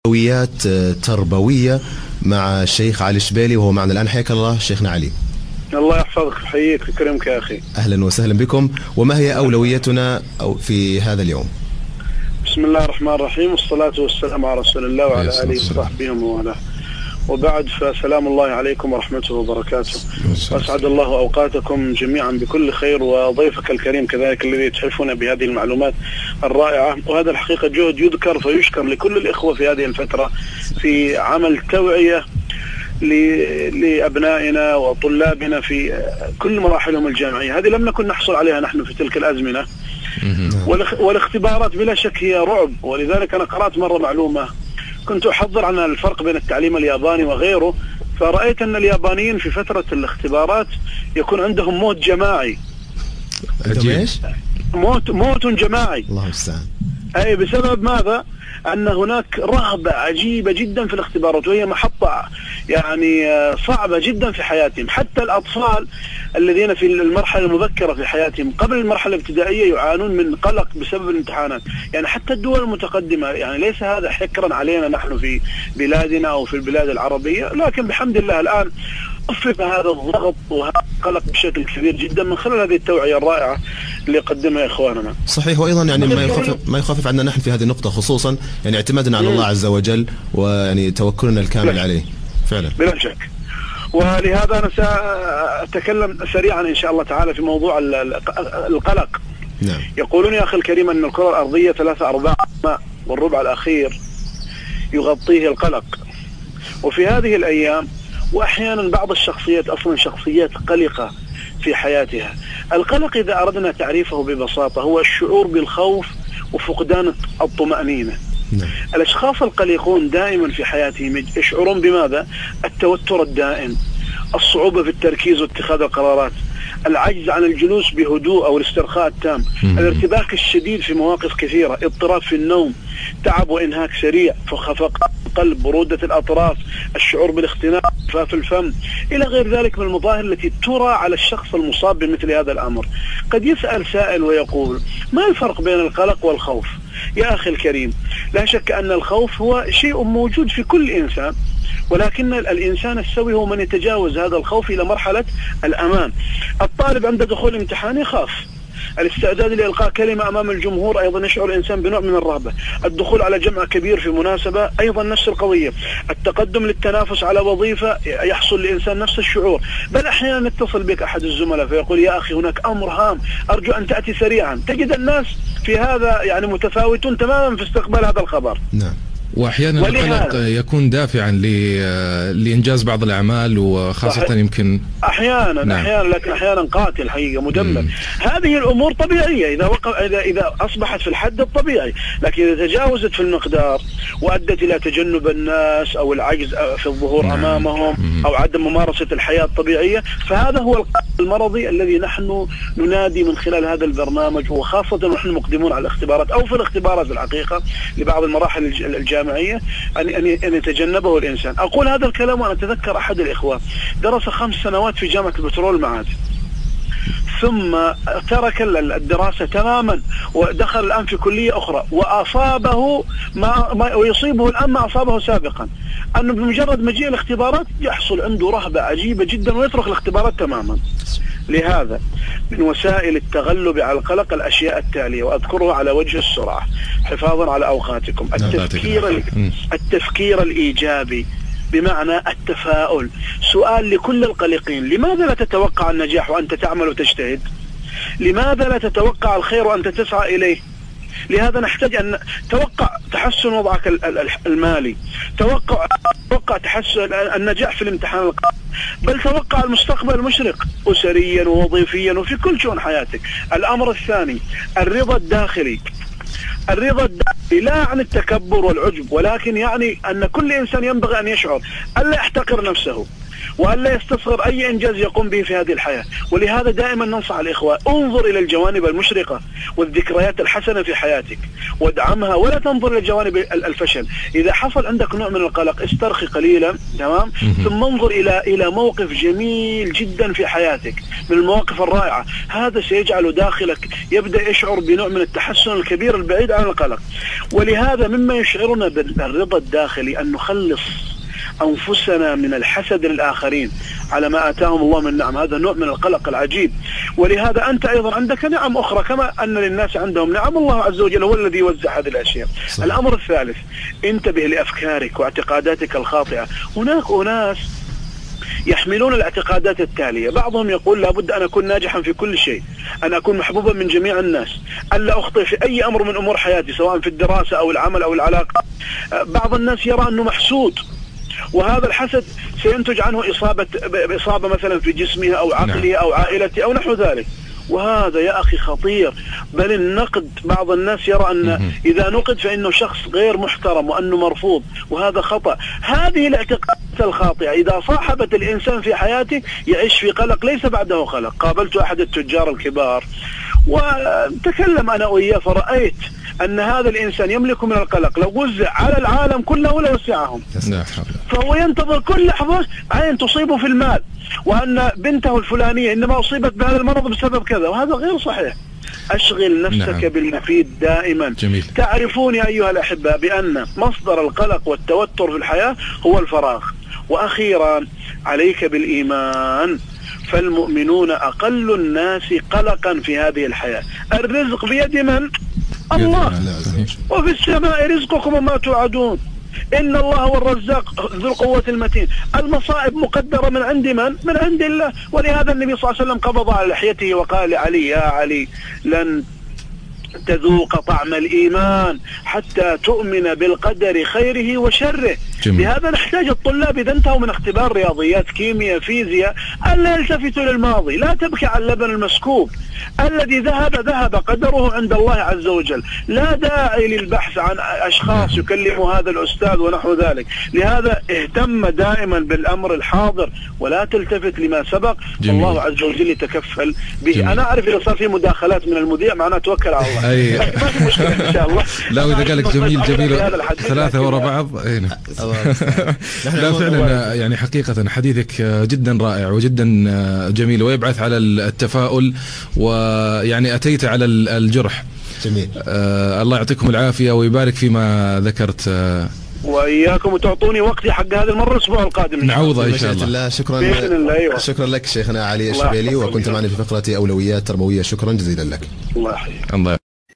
أولويات تربوية مع الشيخ علي الشبيلي، وهو معنا الآن. حياك الله شيخنا علي. الله يحفظك ويحييك ويكرمك يا أخي. أهلا وسهلا بكم. وما هي أولويتنا في هذا اليوم؟ بسم الله الرحمن الرحيم، والصلاة والسلام على رسول الله وعلى آله وصحبه ومن وبعد، فسلام الله عليكم ورحمته وبركاته، وأسعد الله أوقاتكم جميعا بكل خير، وضيفك الكريم كذلك الذي يتحفنا بهذه المعلومات الرائعة. وهذا الحقيقة جهد يذكر فيشكر لكل الإخوة في هذه الفترة في عمل توعية لأبنائنا وطلابنا في كل مراحلهم الجامعية. هذه لم نكن نحصل عليها نحن في تلك الأزمنة، والاختبارات بلا شك هي رعب. ولذلك أنا قرأت مرة معلومة، كنت أحضر عن الفرق بين التعليم الياباني وغيره، فرأيت أن اليابانيين في فترة الاختبارات يكون عندهم موت جماعي. موت جماعي. الله المستعان. أي بسبب ماذا؟ أن هناك رهبة عجيبة جدا في الاختبارات، وهي محطة يعني صعبة جدا في حياتهم. حتى الأطفال الذين في المرحلة المبكرة في حياتهم قبل المرحلة الابتدائية يعانون من قلق بسبب الامتحانات. يعني حتى الدول المتقدمة، يعني ليس هذا حكرا علينا نحن في بلادنا أو في البلاد العربية، لكن بحمد الله الآن خفف هذا الضغط وهذا القلق بشكل كبير جدا من خلال هذه التوعية الرائعة اللي قدمها إخواننا. صحيح. وأيضا يعني ما يخفف عنا نحن في هذه النقطة، خصوصا يعني اعتمادنا على الله عز وجل، ويعني توكلنا الكامل عليه فعلا. بلا شك. ولهذا أنا سأتكلم سريعا إن شاء الله تعالى في موضوع القلق. نعم. يقولون يا أخي الكريم أن الكرة الأرضية 3/4 ماء، والربع الأخير يغطيه القلق. وفي هذه الأيام وأحيانا بعض الشخصيات أصلا شخصيات قلقة في حياتها. القلق إذا أردنا تعريفه ببساطة هو الشعور بالخوف وفقدان الطمأنينة. نعم. الأشخاص القلقون دائما في حياتهم يشعرون بماذا؟ التوتر الدائم، الصعوبة في التركيز واتخاذ القرارات، العجز عن الجلوس بهدوء أو الاسترخاء التام، الارتباك الشديد في مواقف كثيرة، اضطراب في النوم، تعب وإنهاك سريع، خفقان القلب، برودة الأطراف، الشعور بالاختناق، جفاف الفم، إلى غير ذلك من المظاهر التي ترى على الشخص المصاب بمثل هذا الأمر. قد يسأل سائل ويقول: ما الفرق بين القلق والخوف؟ يا أخي الكريم، لا شك أن الخوف هو شيء موجود في كل إنسان، ولكن الإنسان السوي هو من يتجاوز هذا الخوف إلى مرحلة الأمان. الطالب عند دخول الامتحان يخاف، الاستعداد لإلقاء كلمة أمام الجمهور أيضا يشعر الإنسان بنوع من الرهبة، الدخول على جمع كبير في مناسبة أيضا نفس القضية، التقدم للتنافس على وظيفة يحصل للإنسان نفس الشعور. بل أحيانا يتصل بك أحد الزملاء فيقول: يا أخي هناك أمر هام أرجو أن تأتي سريعا. تجد الناس في هذا يعني متفاوتون تماما في استقبال هذا الخبر. نعم. وأحيانا القلق يكون دافعا لإنجاز بعض الأعمال، وخاصة يمكن أحيانا. نعم. أحيانا، لكن أحيانا قاتل حقيقة مدمر. هذه الأمور طبيعية إذا أصبحت في الحد الطبيعي، لكن إذا تجاوزت في المقدار وأدت إلى تجنب الناس أو العجز في الظهور أمامهم أو عدم ممارسة الحياة الطبيعية، فهذا هو القلق المرضي الذي نحن ننادي من خلال هذا البرنامج، وخاصة ونحن مقدمون على الاختبارات أو في الاختبارات الحقيقة لبعض المراحل الجامعية أن يتجنبه الإنسان. أقول هذا الكلام وأنا أتذكر أحد الإخوة درس 5 سنوات في جامعة البترول معاد، ثم ترك الدراسة تماما ودخل الآن في كلية أخرى، وأصابه ويصيبه الآن ما أصابه سابقا، أنه بمجرد مجيء الاختبارات يحصل عنده رهبة عجيبة جدا ويترك الاختبارات تماما. لهذا من وسائل التغلب على القلق الأشياء التالية، وأذكرها على وجه السرعة حفاظا على أوقاتكم. التفكير الإيجابي، بمعنى التفاؤل. سؤال لكل القلقين: لماذا لا تتوقع النجاح وأنت تعمل وتجتهد؟ لماذا لا تتوقع الخير وأنت تسعى إليه؟ لهذا نحتاج أن توقع تحسن وضعك المالي، توقع تحسن النجاح في الامتحان القادم، بل توقع المستقبل المشرق أسريا ووظيفيا وفي كل شؤون حياتك. الأمر الثاني الرضا الداخلي. الرضا الداخلي لا عن التكبر والعجب، ولكن يعني أن كل إنسان ينبغي أن يشعر ألا يحتقر نفسه، وألا يستصغر أي إنجاز يقوم به في هذه الحياة. ولهذا دائما ننصح الإخوة: انظر إلى الجوانب المشرقة والذكريات الحسنة في حياتك وادعمها، ولا تنظر إلى جوانب الفشل. إذا حصل عندك نوع من القلق استرخي قليلا، تمام، ثم انظر إلى موقف جميل جدا في حياتك من المواقف الرائعة. هذا سيجعل داخلك يبدأ يشعر بنوع من التحسن الكبير البعيد عن القلق. ولهذا مما يشعرنا بالرضا الداخلي أن نخلص أنفسنا من الحسد للآخرين على ما آتاهم الله من نعم. هذا نوع من القلق العجيب. ولهذا أنت أيضا عندك نعم أخرى كما أن للناس عندهم نعم. الله عز وجل هو الذي يوزع هذه الأشياء. صحيح. الأمر الثالث: انتبه لأفكارك واعتقاداتك الخاطئة. هناك أناس يحملون الاعتقادات التالية: بعضهم يقول لابد أن أكون ناجحا في كل شيء، أن أكون محبوبا من جميع الناس، أن لا أخطئ في أي أمر من أمور حياتي سواء في الدراسة أو العمل أو العلاقة. بعض الناس يرى أنه محسود، وهذا الحسد سينتج عنه إصابة مثلا في جسمه أو عقله أو عائلته أو نحو ذلك. وهذا يا أخي خطير. بل النقد، بعض الناس يرى أن إذا نقد فإنه شخص غير محترم وأنه مرفوض، وهذا خطأ. هذه الاعتقادات الخاطئة إذا صاحبت الإنسان في حياته يعيش في قلق ليس بعده خلق. قابلت أحد التجار الكبار وتكلم أنا وإياه، فرأيت أن هذا الإنسان يملك من القلق لو وزع على العالم كله ولا وسعهم. فهو ينتظر كل لحظة عين تصيبه في المال، وأن بنته الفلانية إنما أصيبت بهذا المرض بسبب كذا، وهذا غير صحيح. أشغل نفسك بالمفيد دائما. جميل. تعرفون يا أيها الأحبة بأن مصدر القلق والتوتر في الحياة هو الفراغ. وأخيرا عليك بالإيمان، فالمؤمنون أقل الناس قلقا في هذه الحياة. الرزق بيد من؟ الله. وفي السماء رزقكم وما توعدون، إن الله هو الرزاق ذو القوة المتين. المصائب مقدرة من عند من؟ من عند الله. ولهذا النبي صلى الله عليه وسلم قبض على لحيته وقال لعلي: يا علي، لن تذوق طعم الإيمان حتى تؤمن بالقدر خيره وشره. لهذا نحتاج الطلاب إذا انتهوا من اختبار رياضيات، كيمياء، فيزياء، ألا يلتفتوا للماضي. لا تبكي على اللبن المسكوب، الذي ذهب قدره عند الله عز وجل. لا داعي للبحث عن أشخاص يكلموا هذا الأستاذ ونحو ذلك. لهذا اهتم دائما بالأمر الحاضر ولا تلتفت لما سبق. الله عز وجل يتكفل به. جميل. أنا أعرف إذا صار في مداخلات من المذيع معناه توكل على الله. ما في مشكلة إن شاء الله. لا، وإذا قال لك جميل ثلاثة ورا بعض. لا فعلا، يعني حقيقة حديثك جدا رائع وجدا جميل ويبعث على التفاؤل، ويعني أتيت على الجرح. جميل. الله يعطيكم العافية ويبارك فيما ذكرت. وإياكم وتعطوني وقتي حق هذه المرة الأسبوع القادم نعوضه إن شاء الله. شكرا. أيوة. شكرا لك شيخنا علي الشبيلي، وكنت معنا في فقرة أولويات تربوية. شكرا جزيلا لك. الله يحييك.